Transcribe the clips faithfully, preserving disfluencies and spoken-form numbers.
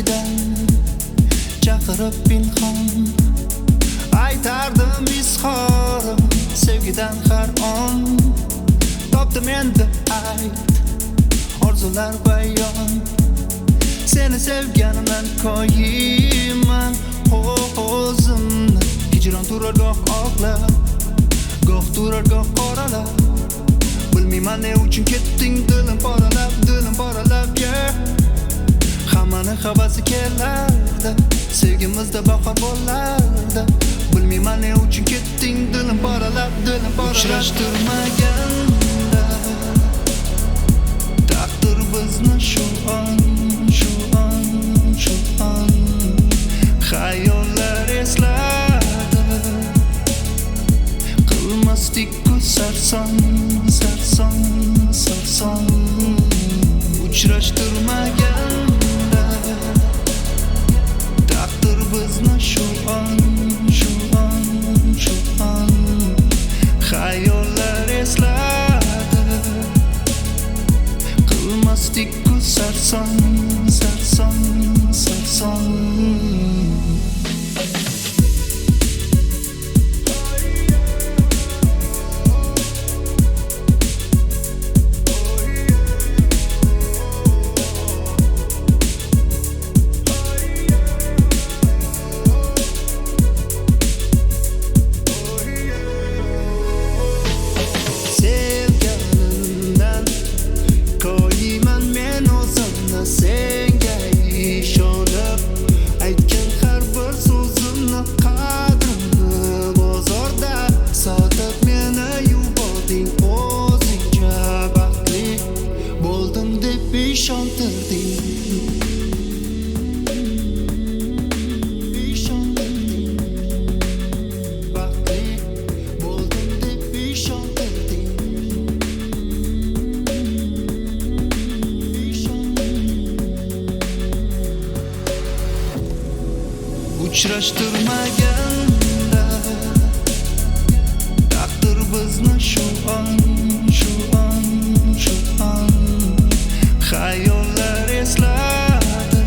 ko'ngildan chaqirib pinhon aytardim izhorim sevgidan har on. Topdim endi ayt orzular bayon, seni sevganimdan koyiman o'zimni. Hijron turar goh oqlab, goh turar goh qoralab, bilmayman ne uchun ketding dilim poralab, dilim poralab, yeah. Hammani havasi kelardi, sevgimizda bahor bo'lardi. Bilmayman ne uchun ketding dilim poralab, dilim poralab. Uchrashtirmaganda taqdir bizni shu on, shu on, shu on. Xayollar esladi, qilmasdik-ku sarson, sarson, sarson. Uchrashtirmaganda taqdir bizni shu on, shu on, shu on. Xayollar esladi, qilmasdik-ku sarson, sarson, sarson. Senga ishonib aytgan har bir so'zimni qadrini bozorda sotib meni yubording. O'zingcha baxtli bo'ldim deb ishontirding, ishontirding. Baxtli bo'ldim deb ishontirding. Uchrashtirmaganda taqdir bizni shu on, shu on, shu on. Xayollar esladi,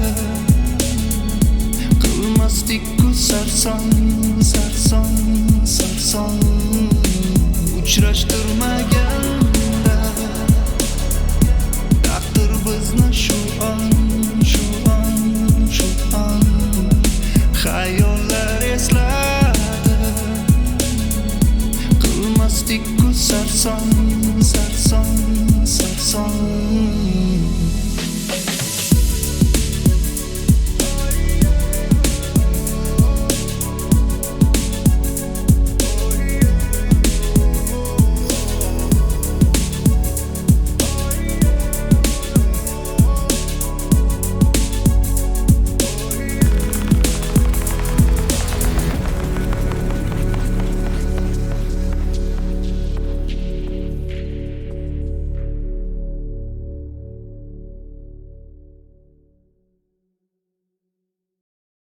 qilmasdik-ku sarson, sarson, sarson. Uchrashtirmaganda taqdir bizni shu on, shu on, shu on. Xayollar esladi, qilmasdik-ku sarson, sarson, sarson.